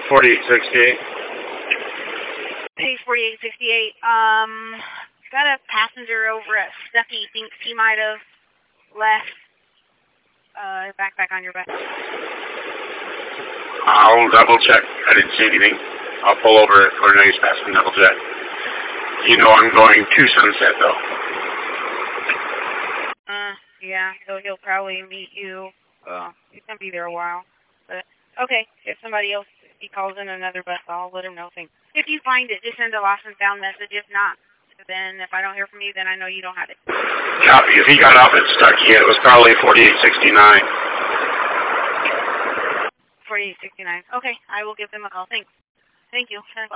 4868. Page 4868. Got a passenger over at Stucky. Thinks he might have left backpack on your back. I'll double check. I didn't see anything. I'll pull over at Cornelius Pass and double check. You know I'm going to Sunset though. Yeah, so he'll probably meet you. He's gonna be there a while. But okay, if somebody else he calls in another bus, I'll let him know things. If you find it, just send a lost and found message. If not, then if I don't hear from you, then I know you don't have it. Copy. If he got off at Stucky, it was probably 4869. 4869. Okay, I will give them a call. Thanks. Thank you.